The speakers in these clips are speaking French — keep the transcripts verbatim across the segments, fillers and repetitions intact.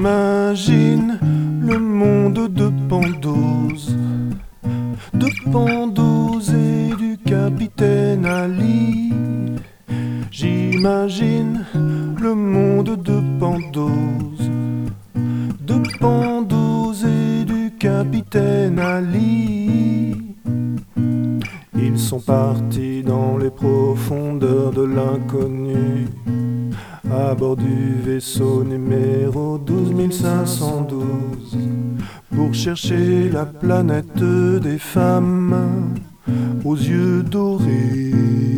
J'imagine le monde de Pandose, de Pandose et du capitaine Ali. J'imagine le monde de Pandose, de Pandose et du capitaine Ali. Ils sont partis dans les profondeurs de l'inconnu, à bord du vaisseau numéro douze mille cinq cent douze, pour chercher la planète des femmes aux yeux dorés.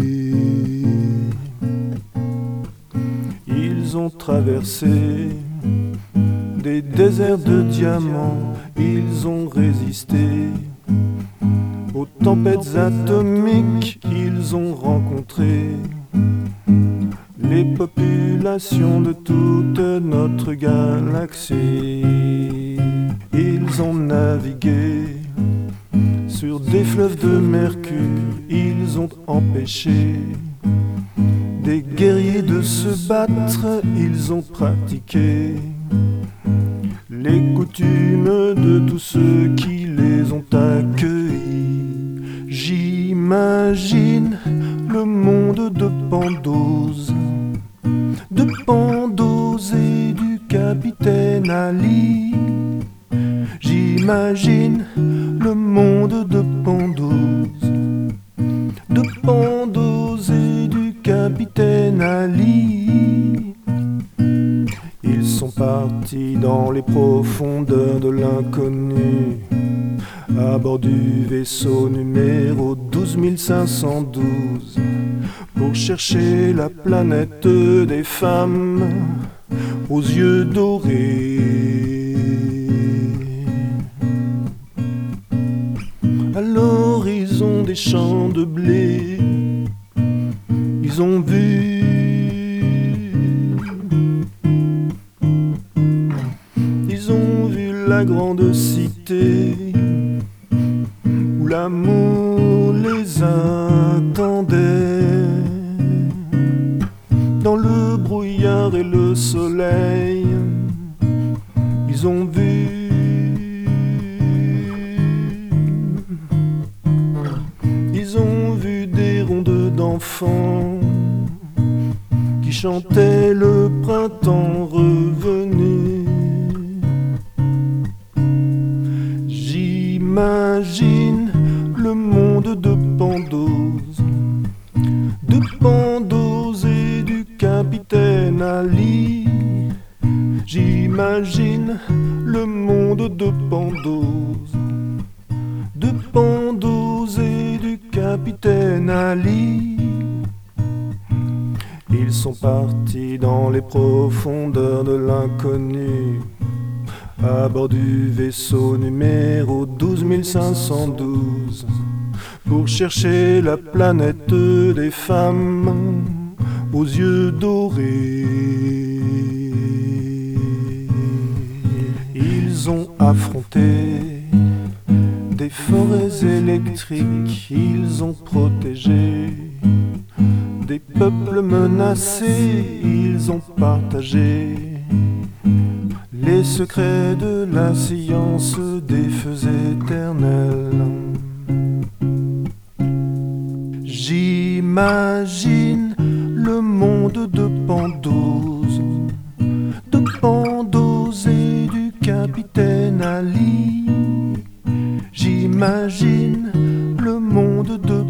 Ils ont traversé des déserts de diamants, ils ont résisté aux tempêtes atomiques, ils ont rencontré les populations de toute notre galaxie. Ils ont navigué sur des fleuves de mercure, ils ont empêché des guerriers de se battre, ils ont pratiqué les coutumes de tous ceux qui les ont accueillis. J'imagine le monde de Pandose, de Pandose et du capitaine Ali. J'imagine le monde de Pandose, de Pandose et du capitaine Ali. Ils sont partis dans les profondeurs de l'inconnu, à bord du vaisseau numéro douze mille cinq cent douze, pour chercher la planète des femmes aux yeux dorés. À l'horizon des champs de blé, ils ont vu Ils ont vu la grande cité où l'amour les attendait. Dans le brouillard et le soleil, ils ont vu Ils ont vu des rondes d'enfants qui chantaient le printemps revenu. J'imagine le monde de Pandose, de Pandose et du capitaine Ali. J'imagine le monde de Pandose, de Pandose et du capitaine Ali. Ils sont partis dans les profondeurs de l'inconnu, à bord du vaisseau numéro douze mille cinq cent douze, pour chercher la planète des femmes aux yeux dorés. Ils ont affronté des forêts électriques, ils ont protégé des peuples menacés, ils ont partagé les secrets de la science des feux éternels. J'imagine le monde de Pandose, de Pandose et du capitaine Ali. J'imagine le monde de